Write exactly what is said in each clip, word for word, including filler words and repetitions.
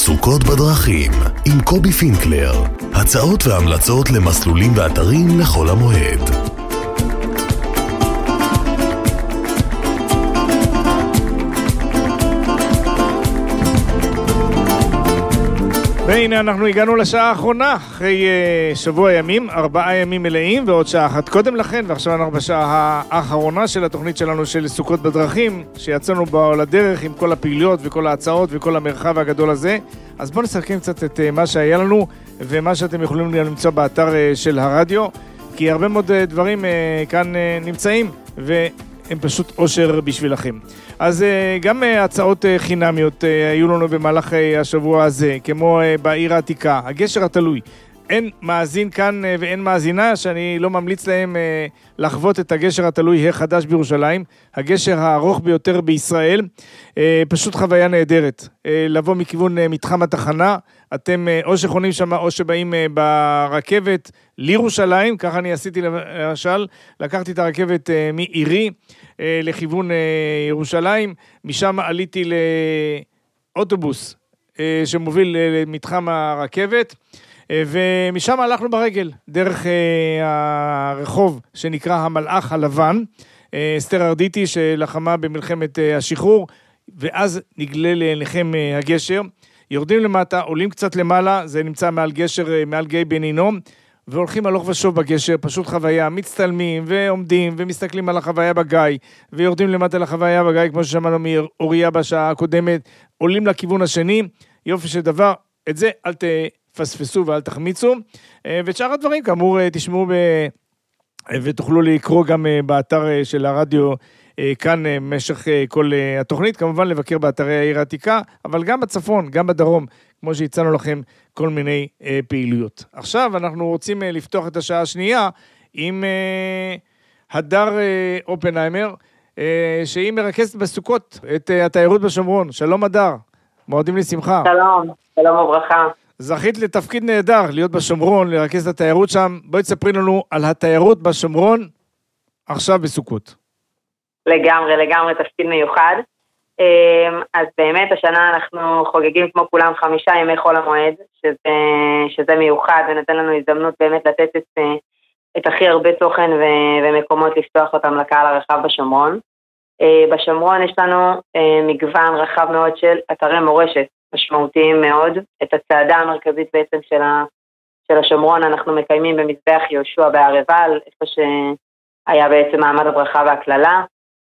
סוכות בדרכים עם קובי פינקלר. הצעות והמלצות למסלולים ואתרים לכל המועד. והנה אנחנו הגענו לשעה האחרונה, אחרי uh, שבוע ימים, ארבעה ימים מלאים ועוד שעה אחת קודם לכן, ועכשיו אנחנו בשעה האחרונה של התוכנית שלנו של סוכות בדרכים, שיצאנו בה לדרך עם כל הפעילויות וכל ההצעות וכל המרחב הגדול הזה. אז בואו נסכם קצת את uh, מה שהיה לנו ומה שאתם יכולים למצוא באתר uh, של הרדיו, כי הרבה מאוד uh, דברים uh, כאן uh, נמצאים והם פשוט אושר בשבילכם. אז גם הצעות חינמיות היו לנו במהלך השבוע הזה, כמו בעיר העתיקה, הגשר התלוי. אין מאזין כאן ואין מאזינה שאני לא ממליץ להם לחוות את הגשר התלוי החדש בירושלים, הגשר הארוך ביותר בישראל, פשוט חוויה נהדרת. לבוא מכיוון מתחם התחנה, אתם או שחונים שם או שבאים ברכבת לירושלים, ככה אני עשיתי למשל, לקחתי את הרכבת מעירי לכיוון ירושלים, משם עליתי לאוטובוס שמוביל למתחם הרכבת, ומשם הלכנו ברגל, דרך הרחוב שנקרא המלאך הלבן, אסתר ארדיטי שלחמה במלחמת השחרור, ואז נגלה לעיניכם הגשר, יורדים למטה, עולים קצת למעלה, זה נמצא מעל גשר, מעל גיא בן הינום, והולכים הלוך ושוב בגשר, פשוט חוויה, מצטלמים ועומדים ומסתכלים על החוויה בגיא, ויורדים למטה לחוויה בגיא, כמו ששמענו מאוריה בשעה הקודמת, עולים לכיוון השני, יופי של דבר, את זה אל תפספסו ואל תחמיצו, ואת שאר הדברים כאמור תשמעו ב... ותוכלו לקרוא גם באתר של הרדיו כאן במשך כל התוכנית, כמובן לבקר באתרי העיר העתיקה, אבל גם בצפון, גם בדרום, כמו שהצענו לכם כל מיני פעילויות. עכשיו אנחנו רוצים לפתוח את השעה השנייה עם הדר אופנהיימר, שהיא מרכזת בסוכות את התיירות בשומרון. שלום הדר, מועדים לשמחה. שלום, שלום וברכה. זכית לתפקיד נהדר, להיות בשומרון, לרכז את התיירות שם. בואי תספרי לנו על התיירות בשומרון, עכשיו בסוכות. לגמרי, לגמרי תפקיד מיוחד. אז באמת השנה אנחנו חוגגים כמו כולם חמישה ימי חול המועד, שזה, שזה מיוחד ונתן לנו הזדמנות באמת לתת את, את הכי הרבה תוכן ו, ומקומות לפתוח אותם לקהל הרחב בשומרון. בשומרון יש לנו מגוון רחב מאוד של אתרי מורשת משמעותיים מאוד. את הצעדה המרכזית בעצם של, ה, של השומרון אנחנו מקיימים במזבח יהושע בהר עיבל, איפה שהיה בעצם מעמד הברכה והכללה.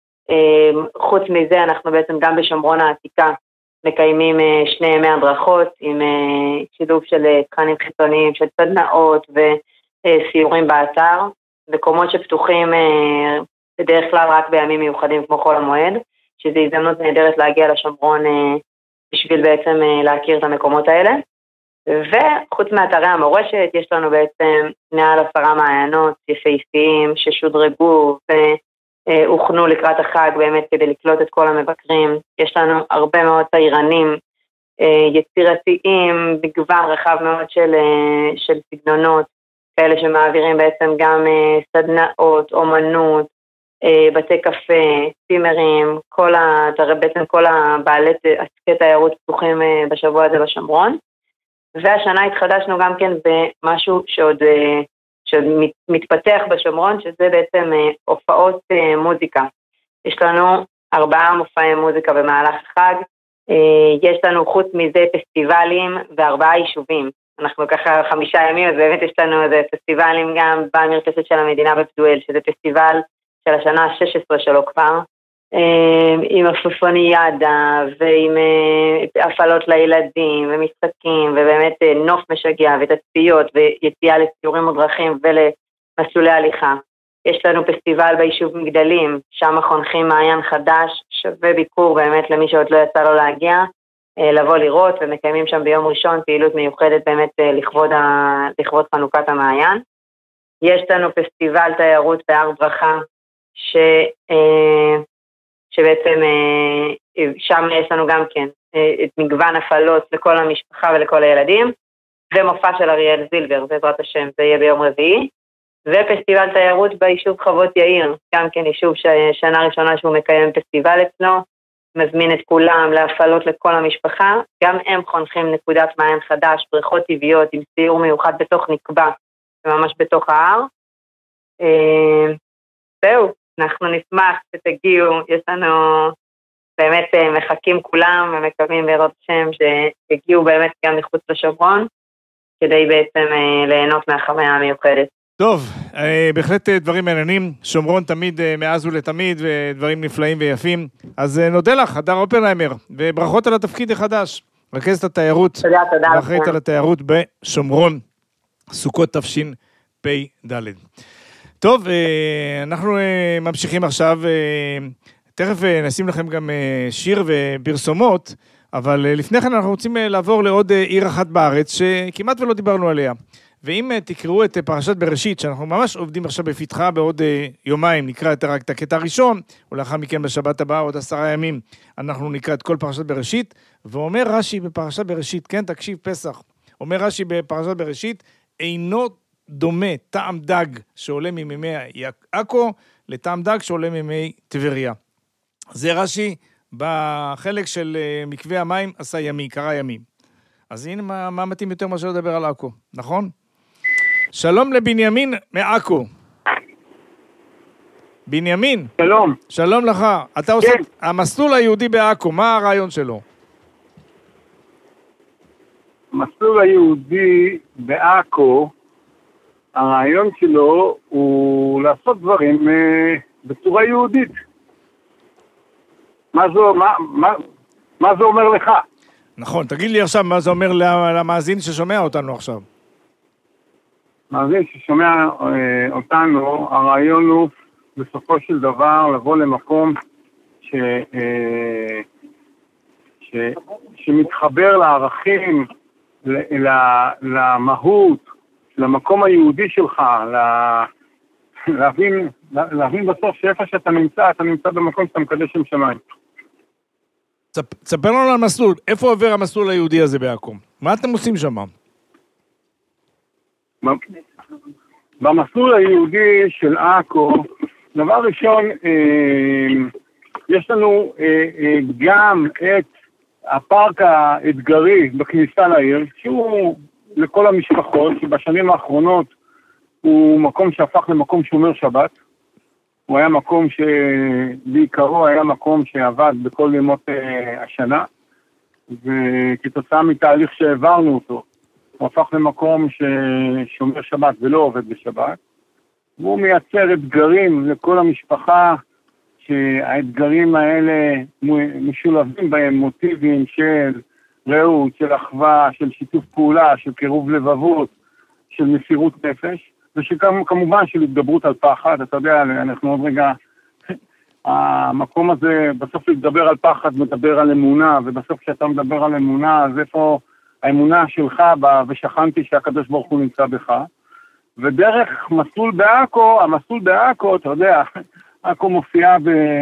חוץ מזה אנחנו בעצם גם בשומרון העתיקה מקיימים שני ימי הדרכות עם שילוב של תכנים חיצוניים, של סדנאות וסיורים באתר, מקומות שפתוחים בדרך כלל רק בימים מיוחדים כמו חול המועד, שזו הזדמנות נהדרת להגיע לשומרון בשביל בעצם להכיר את המקומות האלה. וחוץ מאתרי המורשת יש לנו בעצם מעל עשרה מעיינות יפהפיים ששודרגו ו הוכנו לקראת החג באמת כדי לקלוט את כל המבקרים. יש לנו הרבה מאוד תיירנים יצירתיים, מגוון רחב מאוד של, של סגנונות, כאלה שמעבירים בעצם גם סדנאות, אומנות, בתי קפה, צימרים, כל ה, בעצם כל הבעלי עסקי תיירות פתוחים בשבוע הזה בשומרון. והשנה התחדשנו גם כן במשהו שעוד... שמתפתח בשומרון, שזה בעצם הופעות מוזיקה. יש לנו ארבעה מופעי מוזיקה במהלך החג, יש לנו חוץ מזה פסטיבלים וארבעה יישובים. אנחנו ככה חמישה ימים, אז באמת יש לנו איזה פסטיבלים גם במרפסת של המדינה בפדואל, שזה פסטיבל של השנה ה-שש עשרה שלו כבר, עם אפופוניאדה ועם הפעלות לילדים ומשחקים ובאמת נוף משגע ותצפיות ויציאה לסיורים ודרכים ולמסלולי הליכה. יש לנו פסטיבל ביישוב מגדלים, שם חונכים מעיין חדש, שווה ביקור באמת למי שעוד לא יצא לו להגיע, לבוא לראות, ומקיימים שם ביום ראשון פעילות מיוחדת באמת לכבוד, ה... לכבוד חנוכת המעיין. יש לנו פסטיבל תיירות בהר ברכה, ש... שבעצם שם יש לנו גם כן את מגוון הפעלות לכל המשפחה ולכל הילדים, ומופע של אריאל זילבר, בעזרת השם, זה יהיה ביום רביעי, ופסטיבל תיירות ביישוב חוות יאיר, גם כן יישוב שנה ראשונה שהוא מקיים פסטיבל אצלו, מזמין את כולם להפעלות לכל המשפחה, גם הם חונכים נקודת מעיין חדש, בריכות טבעיות עם סיור מיוחד בתוך נקבע, ממש בתוך ההר. זהו, אנחנו נשמח שתגיעו, יש לנו באמת מחכים כולם ומקווים בעזרת השם שהגיעו באמת גם מחוץ לשומרון, כדי בעצם ליהנות מהחוויה המיוחדת. טוב, בהחלט דברים מעניינים, שומרון תמיד מאז ולתמיד, ודברים נפלאים ויפים. אז נודה לך, הדר אופנהיימר, וברכות על התפקיד החדש, רכזת התיירות. תודה, תודה. ואחראית על התיירות בשומרון, סוכות תשפ"ד. טוב, אנחנו ממשיכים עכשיו, תכף נשים לכם גם שיר ופרסומות, אבל לפני כן אנחנו רוצים לעבור לעוד עיר אחת בארץ, שכמעט ולא דיברנו עליה. ואם תקראו את פרשת בראשית, שאנחנו ממש עובדים עכשיו בפתחה בעוד יומיים, נקרא את רק את הקטע הראשון, ולאחר מכן בשבת הבאה, עוד עשרה ימים, אנחנו נקרא את כל פרשת בראשית, ואומר רש"י בפרשת בראשית, כן, תקשיב פסח, אומר רש"י בפרשת בראשית, אינו דומה טעם דג שעולה ממימי עכו, לטעם דג שעולה ממימי טבריה. זה רש"י בחלק של מקווה המים עשה ימי, קרא ימים. אז הנה מה, מה מתאים יותר מאשר לדבר על עכו, נכון? שלום לבנימין מעכו. בנימין. שלום. שלום לך. אתה עושה המסלול היהודי בעכו, מה הרעיון שלו? המסלול היהודי בעכו, הרעיון שלו הוא לעשות דברים אה, בצורה יהודית. מה זה, מה, מה, מה זה אומר לך? נכון, תגיד לי עכשיו מה זה אומר למאזין ששומע אותנו עכשיו. מאזין ששומע אה, אותנו, הרעיון הוא בסופו של דבר לבוא למקום ש, אה, ש, שמתחבר לערכים, ל, למהות, למקום היהודי שלך, להבין, להבין בסוף שאיפה שאתה נמצא, אתה נמצא במקום שאתה מקדש שם שמיים. תספר לנו על המסלול, איפה עובר המסלול היהודי הזה בעכו? מה אתם עושים שם? במסלול היהודי של עכו, דבר ראשון, יש לנו גם את הפארק האתגרי בכניסה לעיר, שהוא לכל המשפחות, שבשנים האחרונות הוא מקום שהפך למקום שומר שבת. הוא היה מקום שבעיקרו היה מקום שעבד בכל ימות אה, השנה, וכתוצאה מתהליך שהעברנו אותו, הוא הפך למקום ששומר שבת ולא עובד בשבת, והוא מייצר אתגרים לכל המשפחה, שהאתגרים האלה משולבים בהם מוטיבים של רעות, של אחווה, של שיתוף פעולה, של קירוב לבבות, של מסירות נפש, ושכמובן של התגברות על פחד. אתה יודע, אנחנו עוד רגע, המקום הזה, בסוף להתגבר על פחד, מדבר על אמונה, ובסוף כשאתה מדבר על אמונה, אז איפה האמונה שלך בה, ושכנתי שהקדוש ברוך הוא נמצא בך, ודרך מסלול בעכו, המסלול בעכו, אתה יודע, עכו מופיעה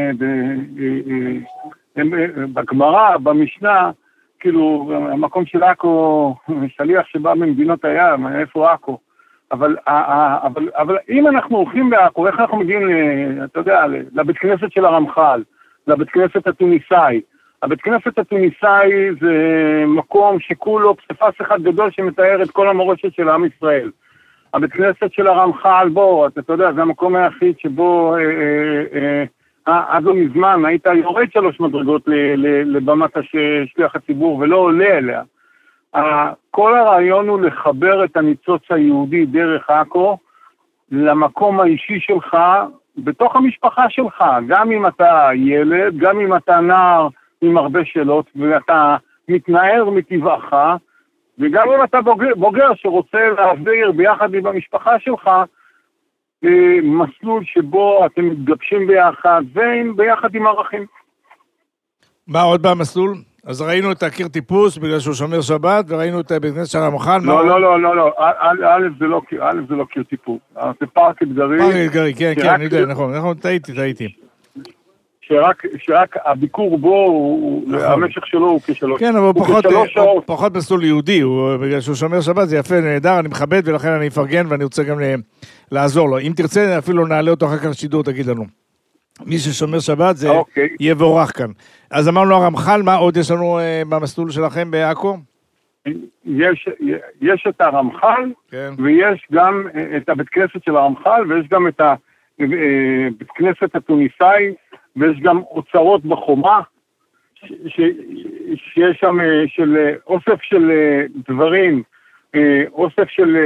בגמרא, במשנה, כאילו, המקום של עכו, שליח שבא ממדינות הים, איפה עכו? אבל, אבל, אבל אם אנחנו הולכים בעכו, איך אנחנו מגיעים, אתה יודע, לבית כנסת של הרמח"ל, לבית כנסת התוניסאי? הבית כנסת התוניסאי זה מקום שכולו פסיפס אחד גדול שמתאר את כל המורשת של עם ישראל. הבית כנסת של הרמח"ל, בוא, אתה יודע, זה המקום היחיד שבו, אה, אה, אה, עד לא מזמן, היית יורד שלוש מדרגות לבמת שליח הציבור ולא עולה אליה. כל הרעיון הוא לחבר את הניצוץ היהודי דרך עכו למקום האישי שלך, בתוך המשפחה שלך, גם אם אתה ילד, גם אם אתה נער עם הרבה שאלות, ואתה מתנער מטבעך, וגם אם אתה בוגר, בוגר שרוצה להעביר ביחד עם המשפחה שלך, מסלול שבו אתם מתגבשים ביחד, וביחד עם ערכים. מה עוד במסלול? אז ראינו את הקיר טיפוס בגלל שהוא שומר שבת, וראינו את בית כנסת של הרמח"ל. לא, לא, לא, לא, לא, א' זה לא, א' זה לא קיר טיפוס, זה פארק אתגרי. פארק אתגרי, כן, כן, אני יודע, נכון, נכון, טעיתי, טעיתי. שרק, שרק הביקור בו, המשך שלו הוא כשלוש. כן, אבל הוא פחות מסלול יהודי, בגלל שהוא שומר שבת, זה יפה, נהדר, אני מכבד, ולכן אני אפרגן, ואני רוצה גם לעזור לו. אם תרצה, אפילו נעלה אותו אחר כך לשידור, תגיד לנו. מי ששומר שבת זה אוקיי. יבורך כאן. אז אמרנו הרמח"ל, מה עוד יש לנו במסלול שלכם בעכו? יש, יש את הרמח"ל, כן. ויש גם את הבית כנסת של הרמח"ל, ויש גם את הבית כנסת התוניסאי, ויש גם אוצרות בחומה, ש, ש, שיש שם של אוסף של דברים, אוסף של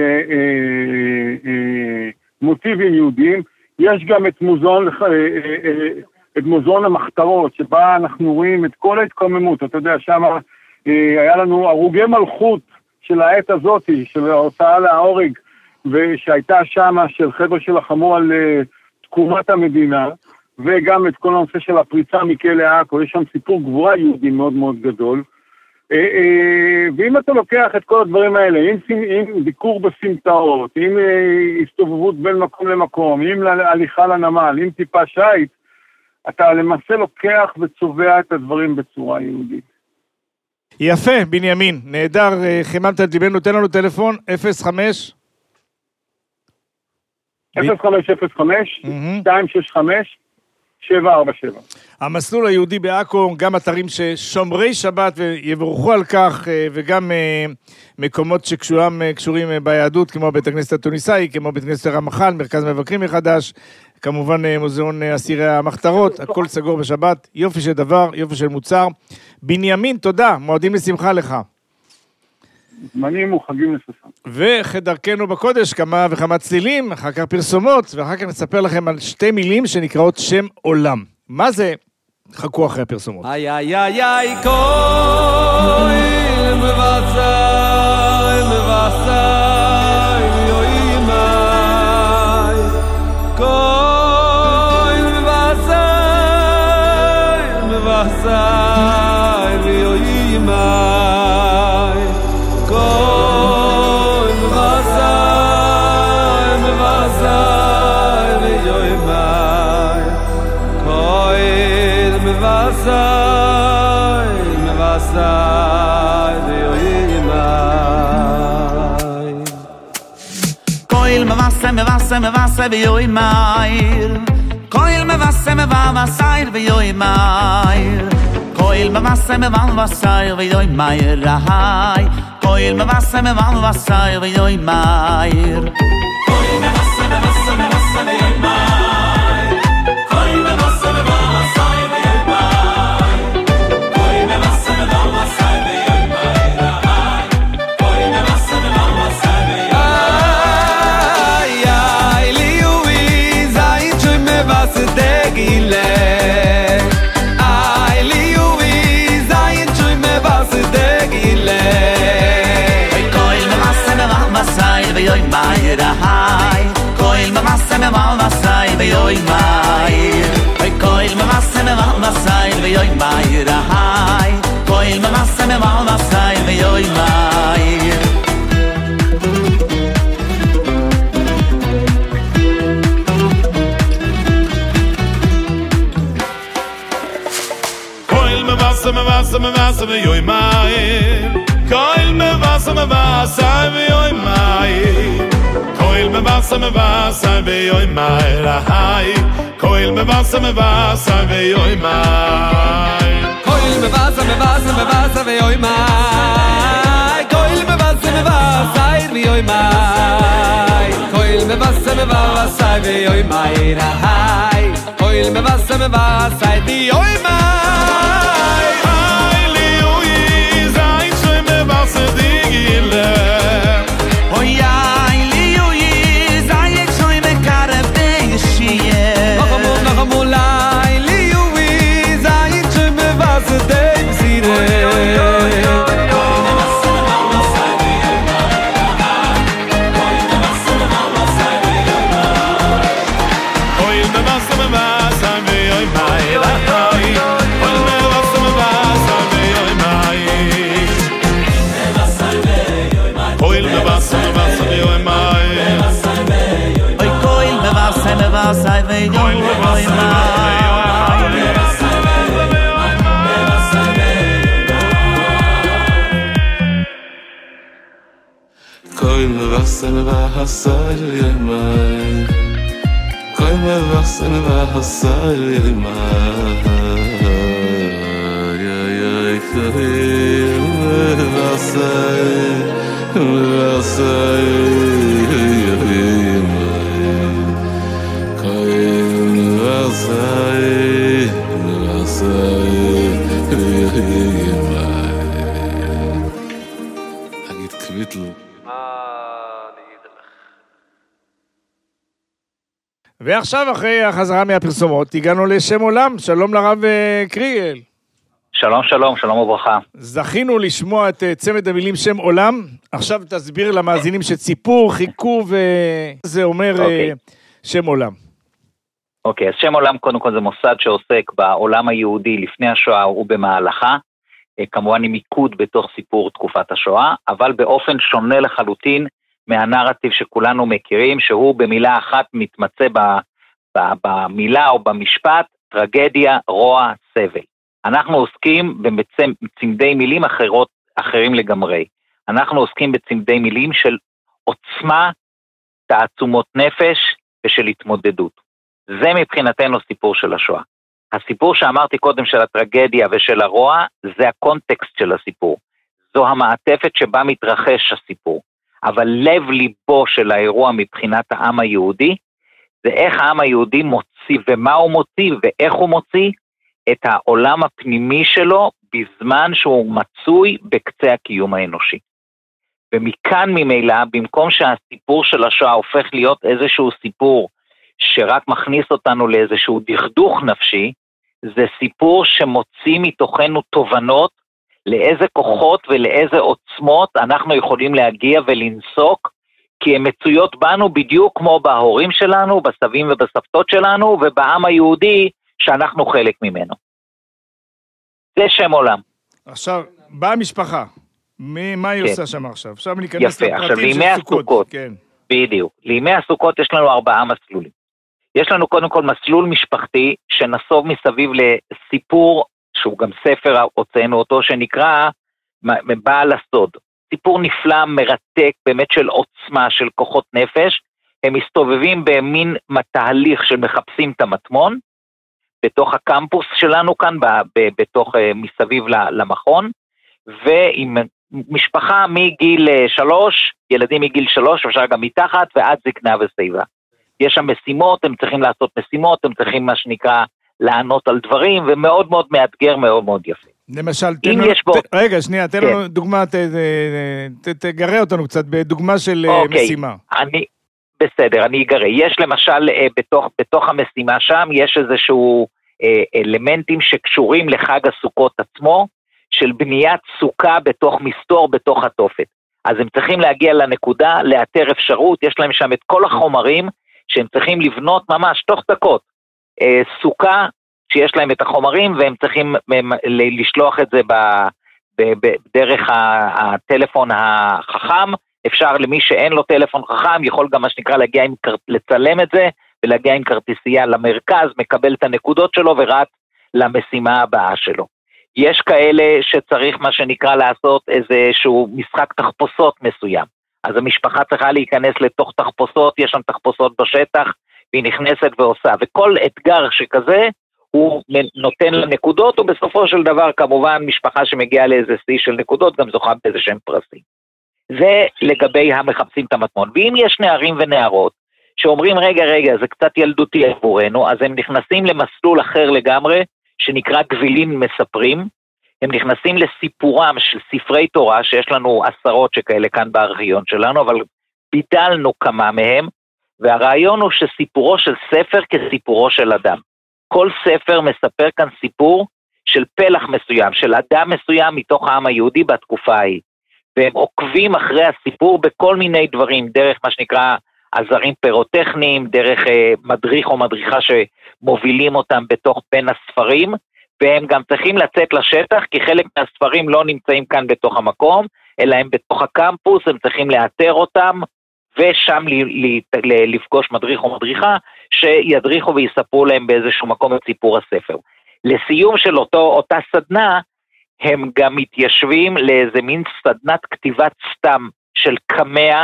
מוטיבים יהודיים. יש גם את מוזיאון, את מוזיאון המחתרות, שבה אנחנו רואים את כל ההתקוממות. אתה יודע, שם היה לנו הרוגי מלכות של העת הזאת, של ההוצאה להורג, ושהייתה שם של חבר'ה שלחמו על תקומת המדינה, וגם את כל הנושא של הפריצה מכלא עכו. יש שם סיפור גבורה יהודי מאוד מאוד גדול. ואם אתה לוקח את כל הדברים האלה, עם, עם ביקור בסמטאות, עם הסתובבות בין מקום למקום, עם הליכה לנמל, עם טיפה שייט, אתה למעשה לוקח וצובע את הדברים בצורה יהודית. יפה, בנימין, נהדר, חיממת את ליבנו, תן לנו טלפון, אפס חמש אפס חמש אפס חמש שתיים שש חמש שבע ארבע שבע. המסלול היהודי בעכו, גם אתרים ששומרי שבת ויבורכו על כך, וגם מקומות שקשורים ביהדות, כמו בית הכנסת התוניסאי, כמו בית הכנסת הרמח"ל, מרכז מבקרים מחדש, כמובן מוזיאון אסירי המחתרות, הכל סגור בשבת, יופי של דבר, יופי של מוצר. בנימין, תודה, מועדים לשמחה לך. זמנים וחגים לששון. וכדרכנו בקודש, כמה וכמה צלילים, אחר כך פרסומות, ואחר כך נספר לכם על שתי מילים שנקראות שם עולם. מה זה? חכו אחרי הפרסומות. איי איי איי איי כל מבשר מבשר יוי מאי כל מבשר מבשר יוי מאי כל מבשר מבשר יוי מאי כל מבשר מבשר יוי מאי כל מבשר מבשר מבשר יוי מאי כל מבשר מבשר יוי מאי כל מבשר מבשר יוי מאי ראי כל מבשר מבשר יוי מאי כל מבשר מבשר מבשר יוי מאי כל מבשר מבשר יוי מאי כל מבשר מבשר יוי מאי ראי כל מבשר מבשר יוי מאי ay li ui zay choy me vas de gile ay li ui zay choy me vas de gile ay koil me vas me vas ay ve yoy mai rahay koil me vas me vas ay ve yoy mai ay koil me vas me vas ay ve yoy mai rahay koil me vas me vas ay ve yoy mai me vas me vas me yoy mai koil me vas me vas ay ve yoy mai koil me vas me vas ay ve yoy mai rahay koil me vas me vas ay ve yoy mai koil me vas me vas me vas ay ve yoy mai koil me vas me vas ay ve yoy mai koil me vas me vas ay ve yoy mai rahay koil me vas me vas ay ve yoy mai was digile oy ay li oy zay choy me karab de shie nachamu nachamu ay li oy zay choy me was de sire oy oy sai ve yo mai koil me vas me vas sai ve yo mai כל מבחסם ובחסר ימי כל מבחסם ובחסר ימי כל מבחסר ובחסר ימי אגיד קביטל ועכשיו, אחרי החזרה מהפרסומות, הגענו לשם עולם. שלום לרב קריאל. שלום, שלום, שלום וברכה. זכינו לשמוע את צמד המילים שם עולם. עכשיו תסביר למאזינים שציפור, חיכו, וזה אומר okay. שם עולם. אוקיי, okay, אז שם עולם קודם כל זה מוסד שעוסק בעולם היהודי לפני השואה ובמהלכה, כמובן עם מיקוד בתוך סיפור תקופת השואה, אבל באופן שונה לחלוטין, מהנרטיב שכולנו מכירים, שהוא במילה אחת מתמצא ב, ב, במילה או במשפט, טרגדיה, רוע, סבל. אנחנו עוסקים בצמדי מילים אחרות, אחרים לגמרי. אנחנו עוסקים בצמדי מילים של עוצמה, תעצומות נפש ושל התמודדות. זה מבחינתנו סיפור של השואה. הסיפור שאמרתי קודם של הטרגדיה ושל הרוע, זה הקונטקסט של הסיפור. זו המעטפת שבה מתרחש הסיפור. אבל לב ליבו של האירוע מבחינת העם היהודי, זה איך העם היהודי מוציא, ומה הוא מוציא, ואיך הוא מוציא, את העולם הפנימי שלו, בזמן שהוא מצוי בקצה הקיום האנושי. ומכאן ממילא, במקום שהסיפור של השואה הופך להיות איזשהו סיפור, שרק מכניס אותנו לאיזשהו דכדוך נפשי, זה סיפור שמוציא מתוכנו תובנות, לאיזה כוחות ולאיזה עוצמות אנחנו יכולים להגיע ולנסוק, כי הן מצויות בנו בדיוק כמו בהורים שלנו, בסבים ובסבתות שלנו, ובעם היהודי שאנחנו חלק ממנו. זה שם עולם. עכשיו, באה המשפחה. מה היא כן. עושה שם עכשיו? עכשיו ניכנס יפה, עכשיו לימי הסוכות, כן. בדיוק, לימי הסוכות יש לנו ארבעה מסלולים. יש לנו קודם כל מסלול משפחתי, שנסוב מסביב לסיפור, שהוא גם ספר, הוצאנו אותו, שנקרא בעל הסוד. סיפור נפלא, מרתק, באמת של עוצמה, של כוחות נפש. הם מסתובבים במין תהליך של מחפשים את המטמון, בתוך הקמפוס שלנו כאן, בתוך, מסביב למכון, ועם משפחה מגיל שלוש, ילדים מגיל שלוש, אפשר גם מתחת, ועד זקנה ושיבה. יש שם משימות, הם צריכים לעשות משימות, הם צריכים מה שנקרא, לענות על דברים, ומאוד מאוד מאתגר, מאוד מאוד יפה. למשל, תן לנו, בו... ת, רגע, שנייה, תן כן. לנו דוגמה, ת, ת, ת, תגרה אותנו קצת בדוגמה של אוקיי, משימה. אני, בסדר, אני אגרה. יש למשל, בתוך, בתוך המשימה שם, יש איזשהו אלמנטים שקשורים לחג הסוכות עצמו, של בניית סוכה בתוך מסתור, בתוך התופת. אז הם צריכים להגיע לנקודה, לאתר אפשרות, יש להם שם את כל החומרים, שהם צריכים לבנות ממש תוך דקות, סוכה שיש להם את החומרים, והם צריכים לשלוח את זה בדרך הטלפון החכם, אפשר למי שאין לו טלפון חכם, יכול גם מה שנקרא להגיע עם, לצלם את זה, ולהגיע עם כרטיסייה למרכז, מקבל את הנקודות שלו, ורץ למשימה הבאה שלו. יש כאלה שצריך מה שנקרא לעשות איזשהו משחק תחפושות מסוים, אז המשפחה צריכה להיכנס לתוך תחפושות, יש שם תחפושות בשטח, והיא נכנסת ועושה, וכל אתגר שכזה, הוא נותן לה נקודות, ובסופו של דבר כמובן משפחה שמגיעה לאיזה שיא של נקודות, גם זוכה באיזה שהם פרסים. זה לגבי המחפשים את המטמון. ואם יש נערים ונערות, שאומרים רגע רגע, זה קצת ילדותי עבורנו, אז הם נכנסים למסלול אחר לגמרי, שנקרא גבילים מספרים, הם נכנסים לסיפורם של ספרי תורה, שיש לנו עשרות שכאלה כאן בארכיון שלנו, אבל ביטלנו כמה מהם, והרעיון הוא שסיפורו של ספר כסיפורו של אדם. כל ספר מספר כאן סיפור של פלח מסוים, של אדם מסוים מתוך העם היהודי בתקופה ההיא. והם עוקבים אחרי הסיפור בכל מיני דברים, דרך מה שנקרא עזרים פירוטכניים, דרך אה, מדריך או מדריכה שמובילים אותם בתוך בין הספרים, והם גם צריכים לצאת לשטח, כי חלק מהספרים לא נמצאים כאן בתוך המקום, אלא הם בתוך הקמפוס, הם צריכים לאתר אותם, ושם לפגוש מדריך או מדריכה, שידריכו ויספרו להם באיזשהו מקום את סיפור הספר. לסיום של אותו, אותה סדנה, הם גם מתיישבים לאיזה מין סדנת כתיבת סתם של קמע,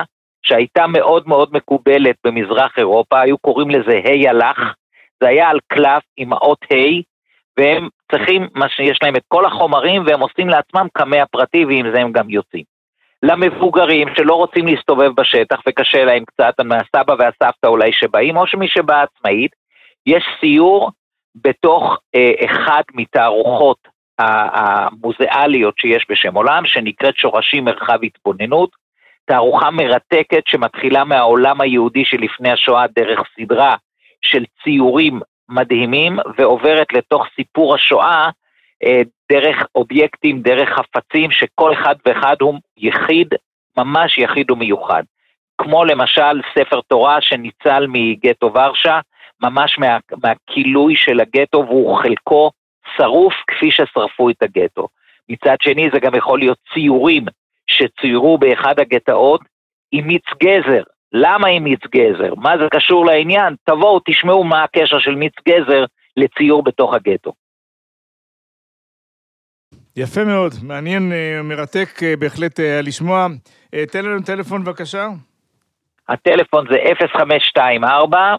שהייתה מאוד מאוד מקובלת במזרח אירופה, היו קוראים לזה ה' הלך, זה היה על קלף עם האות ה', והם צריכים, יש להם את כל החומרים, והם עושים לעצמם קמע פרטי, ועם זה הם גם יוצאים. למבוגרים שלא רוצים להסתובב בשטח, וקשה להם קצת, מהסבא והסבתא אולי שבאים, או שמי שבא עצמאית, יש סיור בתוך אה, אחד מתערוכות המוזיאליות שיש בשם עולם, שנקראת שורשים מרחב התבוננות, תערוכה מרתקת שמתחילה מהעולם היהודי שלפני השואה דרך סדרה של ציורים מדהימים, ועוברת לתוך סיפור השואה דרך אובייקטים, דרך חפצים, שכל אחד ואחד הוא יחיד, ממש יחיד ומיוחד. כמו למשל ספר תורה שניצל מגטו ורשה, ממש מה, מהכילוי של הגטו, והוא חלקו שרוף כפי ששרפו את הגטו. מצד שני זה גם יכול להיות ציורים שציירו באחד הגטאות עם מיץ גזר. למה עם מיץ גזר? מה זה קשור לעניין? תבואו, תשמעו מה הקשר של מיץ גזר לציור בתוך הגטו. יפה מאוד, מעניין, מרתק בהחלט לשמוע. תן לנו טלפון בבקשה. הטלפון זה אפס חמש שתיים ארבע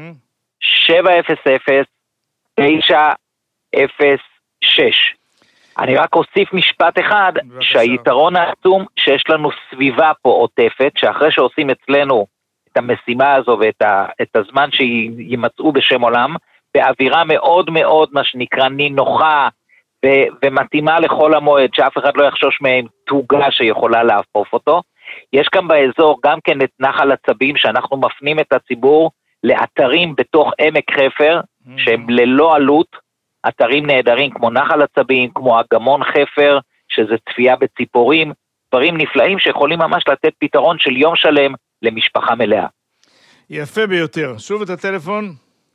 שבע אפס אפס תשע אפס שש. אני רק אוסיף משפט אחד, שהיתרון העצום שיש לנו סביבה פה עוטפת, שאחרי שעושים אצלנו את המשימה הזו ואת ה, את הזמן שימצאו בשם עולם, באווירה מאוד מאוד מה שנקרא נינוחה ו- ומתאימה לכל המועד, שאף אחד לא יחשוש מהם תוגה שיכולה להפוף אותו. יש כאן באזור גם כן את נחל הצבים, שאנחנו מפנים את הציבור לאתרים בתוך עמק חפר, שהם ללא עלות, אתרים נהדרים כמו נחל הצבים, כמו אגמון חפר, שזה צפייה בציפורים, דברים נפלאים שיכולים ממש לתת פתרון של יום שלם למשפחה מלאה. יפה ביותר. שוב את הטלפון.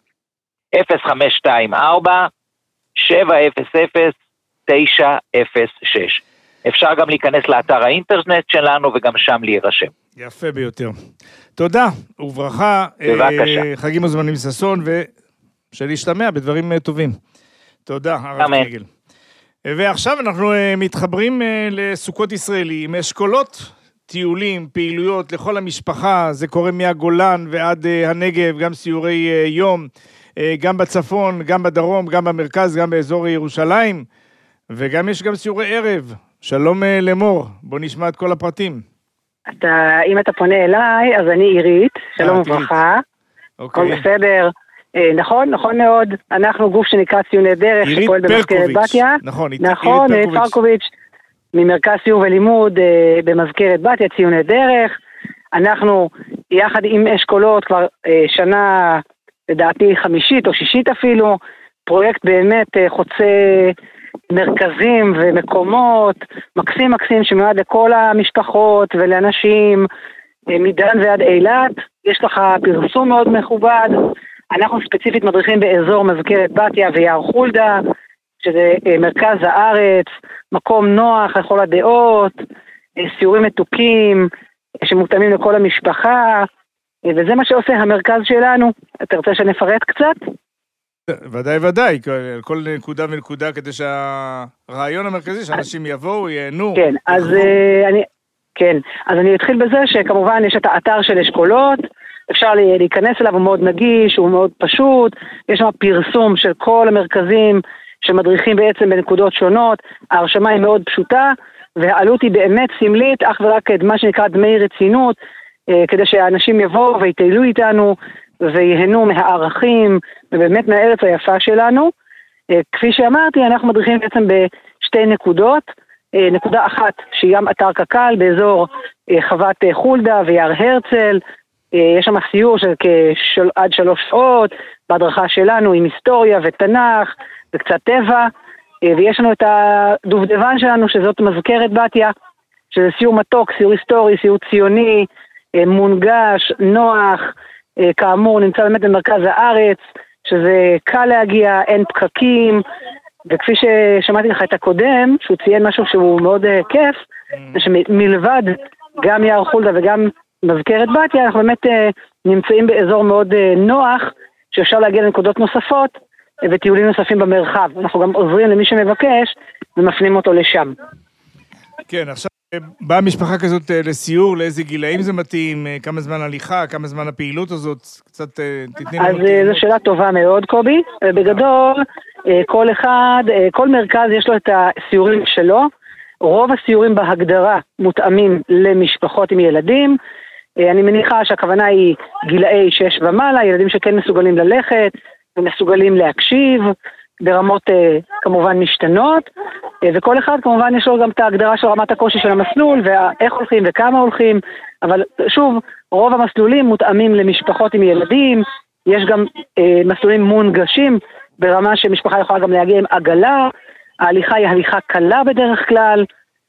אפס חמש שתיים ארבע שבע אפס אפס תשע אפס שש. אפשר גם להיכנס לאתר האינטרנט שלנו וגם שם להירשם. יפה ביותר. תודה וברכה. בבקשה. אה, חגים וזמנים ששון ושלהשתמע בדברים טובים. תודה, הרב קריגל. ועכשיו אנחנו מתחברים לסוכות ישראלי, עם אשכולות, טיולים, פעילויות לכל המשפחה, זה קורה מהגולן ועד הנגב, גם סיורי יום, גם בצפון, גם בדרום, גם במרכז, גם באזור ירושלים, וגם יש גם סיורי ערב. שלום למור, בוא נשמע את כל הפרטים. אתה, אם אתה פונה אליי, אז אני עירית, שלום וברכה, הכל בסדר. נכון, נכון מאוד, אנחנו גוף שנקרא ציוני דרך, שפועל במזכרת בתיה. נכון, נכון, עירית פרקוביץ', ממרכז סיור ולימוד במזכרת בתיה, ציוני דרך. אנחנו יחד עם אשכולות כבר שנה, לדעתי חמישית או שישית אפילו, פרויקט באמת חוצה מרכזים ומקומות, מקסים מקסים שמיועד לכל המשפחות ולאנשים, מדן ועד אילת. יש לך פרסום מאוד מכובד. אנחנו ספציפית מדריכים באזור מזכרת בתיה ויער חולדה, שזה מרכז הארץ, מקום נוח לכל הדעות, סיורים מתוקים שמותאמים לכל המשפחה, וזה מה שעושה המרכז שלנו. אתה רוצה שנפרט קצת? ודאי ודאי, כל נקודה ונקודה כדי שהרעיון המרכזי שאנשים יבואו, ייהנו. כן, אז אני, כן, אז אני אתחיל בזה שכמובן יש את האתר של אשכולות, אפשר להיכנס אליו, הוא מאוד נגיש, הוא מאוד פשוט, יש שם פרסום של כל המרכזים שמדריכים בעצם בנקודות שונות, ההרשמה היא מאוד פשוטה, והעלות היא באמת סמלית, אך ורק מה שנקרא דמי רצינות, כדי שהאנשים יבואו ויטיילו איתנו, ויהנו מהערכים, ובאמת מהארץ היפה שלנו. כפי שאמרתי, אנחנו מדריכים בעצם בשתי נקודות, נקודה אחת שהיא גם אתר קק"ל, באזור חוות חולדה ויער הרצל, יש שם סיור של עד שלוש שעות, בהדרכה שלנו עם היסטוריה ותנ"ך וקצת טבע, ויש לנו את הדובדבן שלנו שזאת מזכרת בתיה, שזה סיור מתוק, סיור היסטורי, סיור ציוני, מונגש, נוח, כאמור נמצא באמת במרכז הארץ, שזה קל להגיע, אין פקקים, וכפי ששמעתי לך את הקודם, שהוא ציין משהו שהוא מאוד כיף, שמלבד גם יער חולדה וגם מזכרת בתיה, אנחנו באמת נמצאים באזור מאוד נוח, שאפשר להגיע לנקודות נוספות, וטיולים נוספים במרחב. אנחנו גם עוזרים למי שמבקש, ומפנים אותו לשם. כן, עכשיו באה משפחה כזאת לסיור, לאיזה גילאים זה מתאים, כמה זמן הליכה, כמה זמן הפעילות הזאת, קצת תתני לנו. אז זו שאלה טובה מאוד, קובי. בגדול, כל אחד, כל מרכז יש לו את הסיורים שלו. רוב הסיורים בהגדרה מותאמים למשפחות עם ילדים. אני מניחה שהכוונה היא גילאי שש ומעלה, ילדים שכן מסוגלים ללכת ומסוגלים להקשיב, ברמות כמובן משתנות, וכל אחד כמובן יש לו גם את ההגדרה של רמת הקושי של המסלול, ואיך הולכים וכמה הולכים, אבל שוב, רוב המסלולים מותאמים למשפחות עם ילדים, יש גם אה, מסלולים מונגשים, ברמה שמשפחה יכולה גם להגיע עם עגלה, ההליכה היא הליכה קלה בדרך כלל,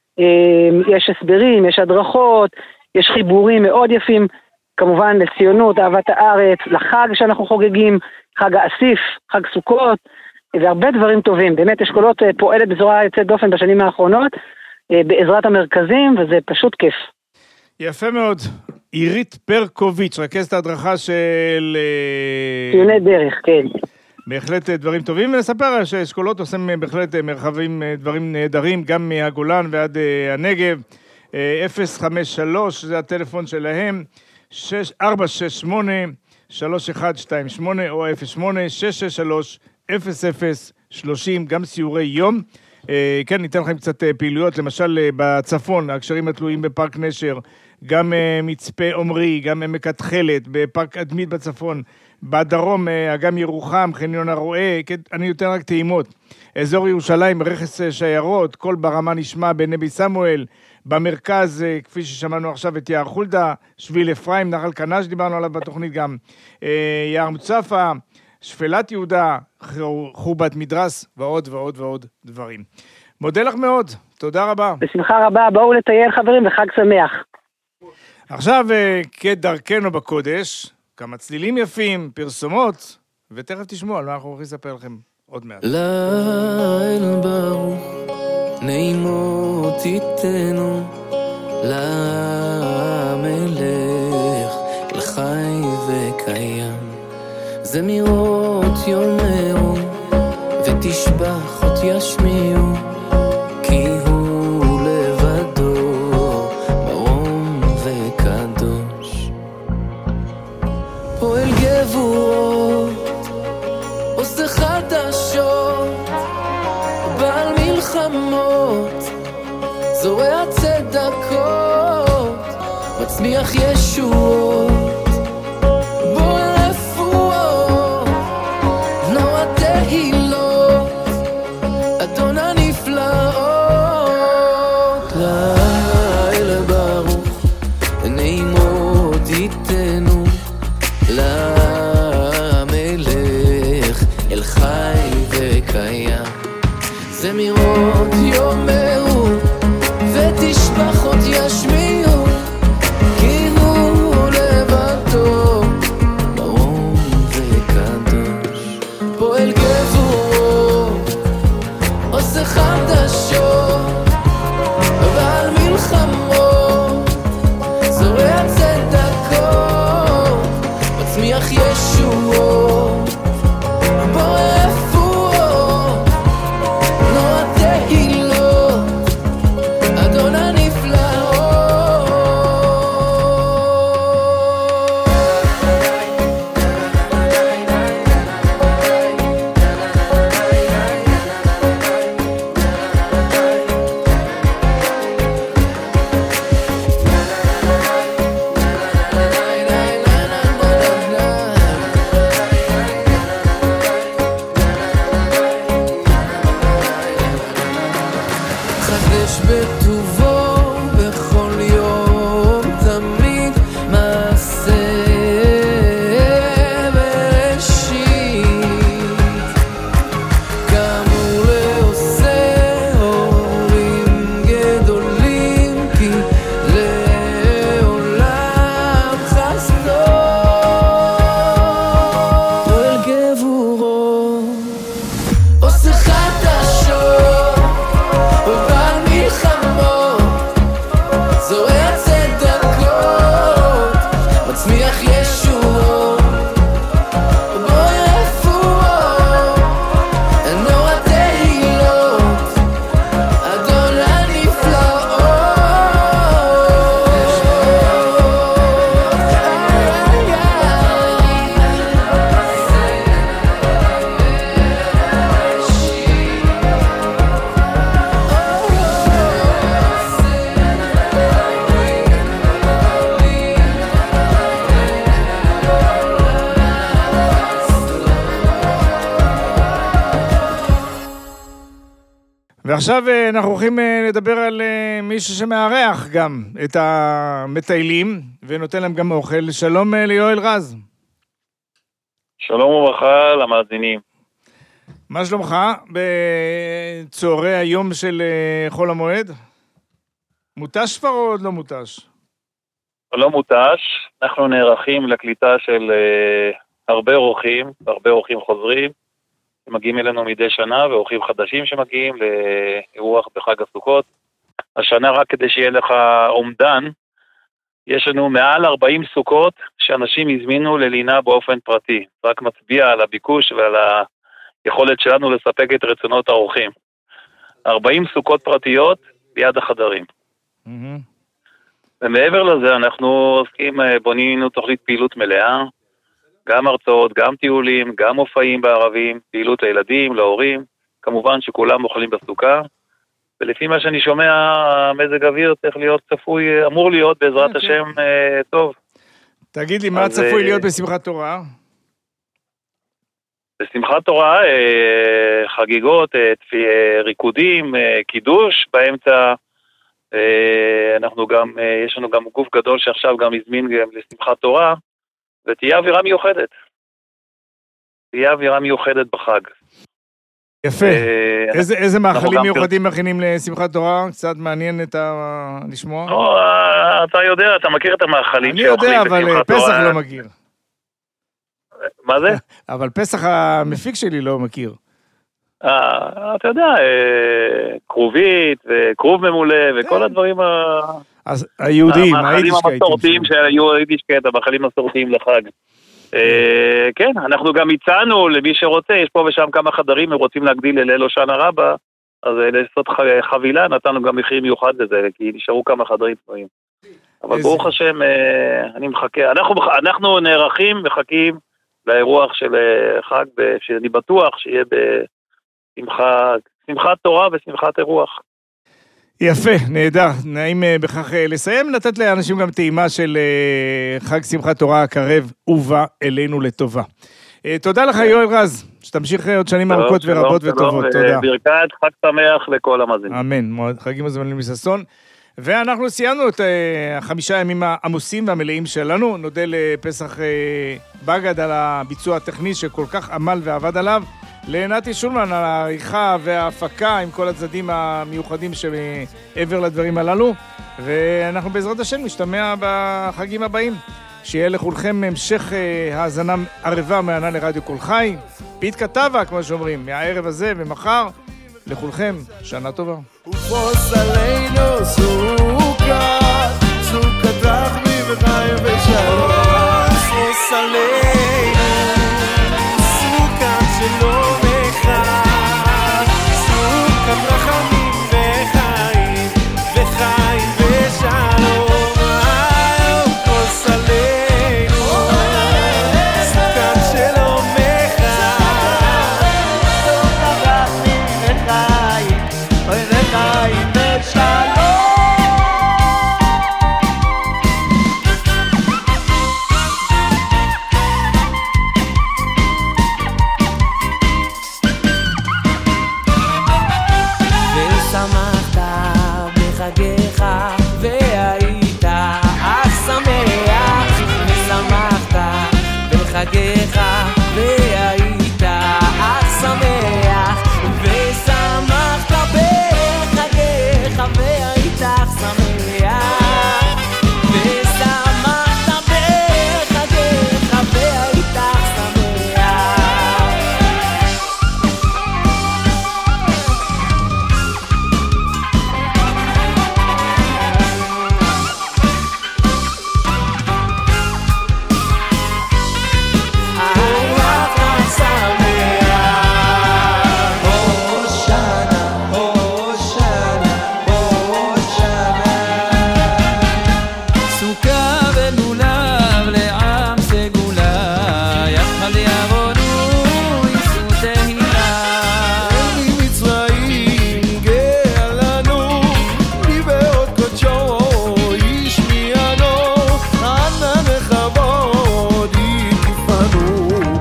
אה, יש הסברים, יש הדרכות, יש חיבורים מאוד יפים, כמובן לציונות, אהבת הארץ, לחג שאנחנו חוגגים, חג האסיף, חג סוכות, והרבה דברים טובים. באמת אשכולות פועלת בצורה יוצאת דופן בשנים האחרונות, בעזרת המרכזים, וזה פשוט כיף. יפה מאוד. עירית פרקוביץ', רכזת ההדרכה של... ציוני דרך, כן. בהחלט דברים טובים, ונספר שאשכולות עושים בהחלט מרחבים, דברים נהדרים, גם מהגולן ועד הנגב. אפס חמש שלוש, זה הטלפון שלהם, ארבע שש שמונה שלוש אחת שתיים שמונה או אפס שמונה שש שש שלוש אפס אפס שלושים, גם סיורי יום. כן, ניתן לכם קצת פעילויות, למשל בצפון, הקשרים התלויים בפארק נשר, גם מצפה עומרי, גם עמק התכלת, בפארק אדמית בצפון, בדרום, אגם ירוחם, חניון הרועה, אני יותר רק טעימות. אזור ירושלים, רכס שיירות, כל ברמה נשמע בנבי סמואל, במרכז, כפי ששמענו עכשיו, את יער חולדה, שביל אפרים, נחל קנה, שדיברנו עליו בתוכנית גם, יער מוצפה, שפלת יהודה, חורבת מדרס, ועוד ועוד ועוד דברים. מודה לך מאוד, תודה רבה. בשמחה רבה, בואו לטייל חברים וחג שמח. עכשיו, כדרכנו בקודש, כמה צלילים יפים, פרסומות, ותכף תשמעו על מה אנחנו הולכים לספר לכם עוד מעט. ליל ברוך, נעימות תיתנו, למלך, לחי וקיים. זמירות יאמרו, ותשבחות ישמיעו, כי הוא לבדו, מרום וקדוש. פועל גבורות, עושה חדשות, בעל מלחמות, זורע צדקות, מצמיח ישועות. זמירות יאמרו ותשבחות ישמיעו, כי הוא לבדו מרום וקדוש. פועל גבורות, עושה חדשות, אבל ועכשיו אנחנו הולכים לדבר על מישהו שמארח גם את המטיילים, ונותן להם גם אוכל. שלום ליואל רז. שלום וברכה למאזינים. מה שלומך בצהרי היום של חול המועד? מוטש כבר או עוד לא מוטש? לא מוטש, אנחנו נערכים לקליטה של uh, הרבה אורחים, הרבה אורחים חוזרים, שמגיעים אלינו מדי שנה, ואורחים חדשים שמגיעים לאירוח בחג הסוכות. השנה, רק כדי שיהיה לך אומדן, יש לנו מעל ארבעים סוכות שאנשים הזמינו ללינה באופן פרטי. רק מצביע על הביקוש ועל היכולת שלנו לספק את רצונות האורחים. ארבעים סוכות פרטיות ביד החדרים. Mm-hmm. ומעבר לזה אנחנו עוסקים, בונים תוכנית פעילות מלאה, גם הרצאות, גם טיולים, גם מופעים בערבים, פעילות לילדים, להורים, כמובן שכולם אוכלים בסוכה, ולפי מה שאני שומע, המזג אוויר צריך להיות צפוי, אמור להיות בעזרת השם טוב. תגיד לי, מה צפוי להיות בשמחת תורה? בשמחת תורה, חגיגות, ריקודים, קידוש, באמצע אנחנו גם, יש לנו גם גוף גדול שעכשיו גם הזמין לשמחת תורה, ותהיה אווירה מיוחדת. תהיה אווירה מיוחדת בחג. יפה. איזה, איזה מאכלים מיוחדים מכינים לשמחת תורה? קצת מעניין את ה... לשמוע? לא, אתה יודע, אתה מכיר את המאכלים שאוכלים בשמחת תורה. אני יודע, אבל פסח לא מכיר. מה זה? אבל פסח המפיק שלי לא מכיר. אתה יודע, קרובית וקרוב ממולא וכל הדברים היהודים, המאכלים המסורתיים שהיו היידישקייט, המאכלים המסורתיים לחג. כן, אנחנו גם הצענו למי שרוצה, יש פה ושם כמה חדרים, הם רוצים להגדיל לליל הושענא רבה, אז לעשות חבילה, נתנו גם מחיר מיוחד לזה, כי נשארו כמה חדרים פנויים. אבל ברוך השם, אני מחכה, אנחנו נערכים, מחכים לאירוח של חג, שאני בטוח שיהיה בשמחה, שמחת תורה ושמחת אירוח. יפה, נהדר, נעים בכך לסיים, לתת לאנשים גם טעימה של חג שמחת תורה הקרב ובא אלינו לטובה. תודה לך יואל רז, שתמשיך עוד שנים ארוכות ורבות וטובות, תודה. ברכת חג שמח לכל המאזינים. אמן, חגים הזמנים מששון. ואנחנו סיימנו את החמישה הימים העמוסים והמלאים שלנו, נודה לפסח בגד על הביצוע הטכני שכל כך עמל ועבד עליו, לנתי שולמן על העריכה וההפקה עם כל הצדדים המיוחדים שמעבר לדברים הללו, ואנחנו בעזרת השם נשתמע בחגים הבאים. שיהיה לכולכם המשך האזנה ערבה מהנה לרדיו כל חי, פית כתבה כמו שאומרים, מהערב הזה ומחר, לכולכם שנה טובה. ופרוס עלינו סוכת, סוכת רחמי וחיים ושלום, ופרוס עלינו סוכת שלום וחג, סוכת רחמים וחיים וחיים ושלום, ופרוס עלינו סוכת שלום וחג, סוכת רחמים וחיים וחיים ושלום. חגיך והיית אך שמח ושמחת בחגיך והיית אך שמח ושמחת בחגיך והיית אך שמח.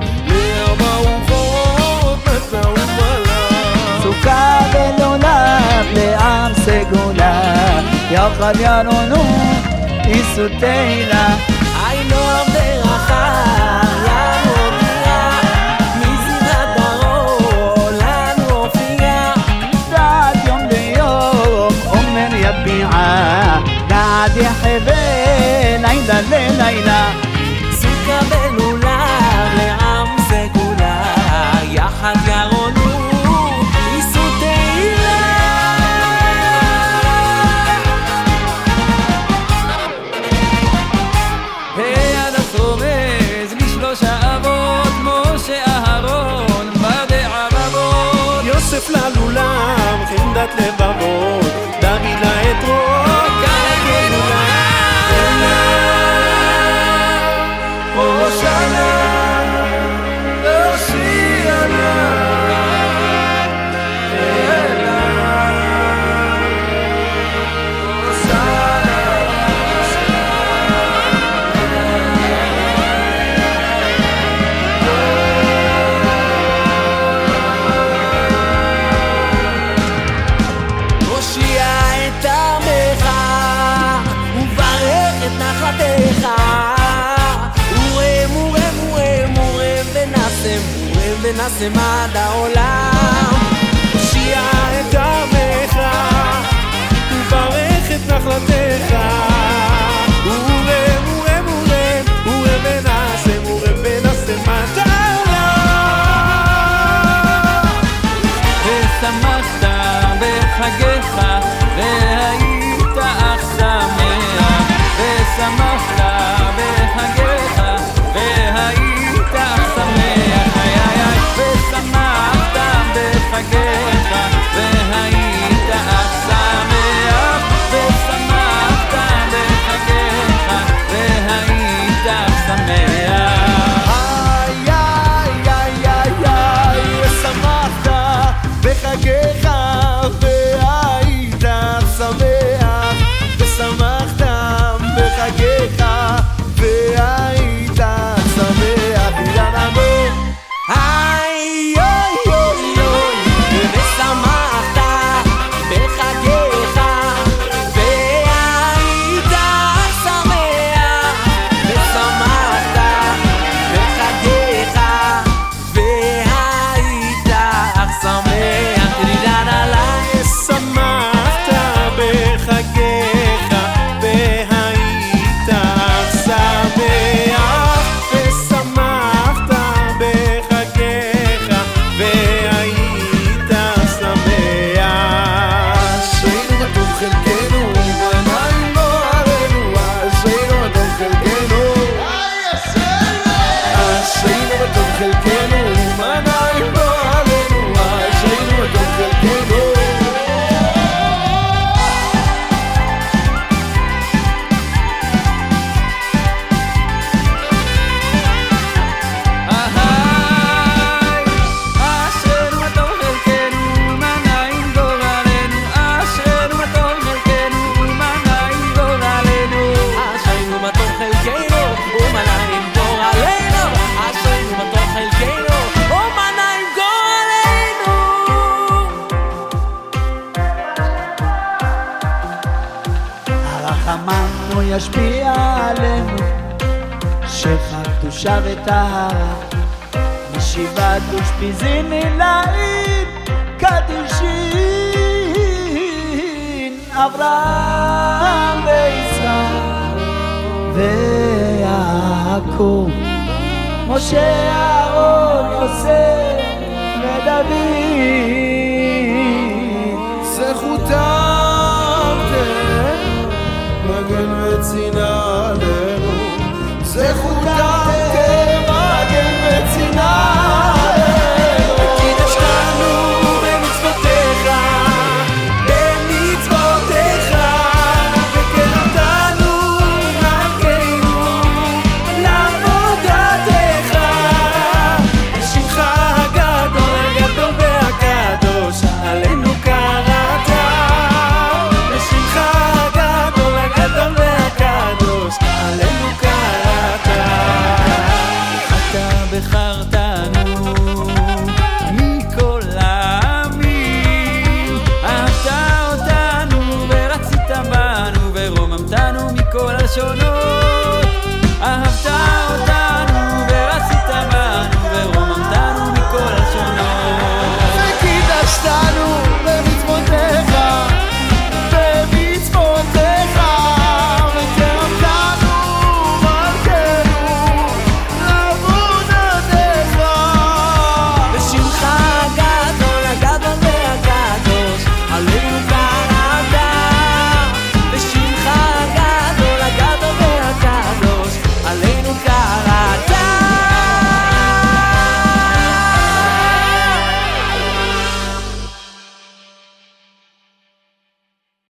סוכה ונולד יחד ירונו איסותילה היינו ברכה ימותיה מזירת דרום לנו הופיע דעת יום ליום אומר יביעה דעת יחבל לילה ללילה סוכה בלולה לעם סגולה יחד ירונו לעולם, חמדת לבבות, דוד לאתרות, כאן הגאולה. הושענא, הושיענא, אלה. הושענא, נחלתך ורם ורם ורם ורם ונשם ורם ונשם עד העולם הושיע את עמך וברך את נחלתך ורם ורם ורם ורם ונשם ורם ונשם עד העולם ושמחת בחגיך והיית אך שמח ושמחת בחגיך והיית שמח ושמחת בחגיך והיית שמח ושמחת בחגיך והיית שמח ושמחת בחגיך והיית שמח ושמחת בחגיך והיית שמח ילנמו היי יוי יוי יוי ושמחת בחגיך והיית שמח ושמחת בחגיך והיית שמח ילנלה שמחת בחגיך והיית שמח ושמחת בחגיך והיית שמח אשרינו מה טוב חלקנו ועיניים לא עלינו אשרינו מה טוב חלקנו אשרינו מה טוב חלקנו ועיניים לא עלינו אשרינו מה טוב חלקנו הרחמנו ישפיע עלינו שפע קדושה וטהרה משיבת אושפיזין אלוהים קדישין אברהם וישראל ויעקב משה אהרון יוסף ודוד זכותם מגן וצינה עלינו זכותם מגן וצינה עלינו קידשתנו במצוותיך במצוותיך וקרבתנו דרכנו לעבודתך בשמך הגדול הגדול והקדוש עלינו קראת בשמך הגדול הגדול והקדוש עלינו קראת השונות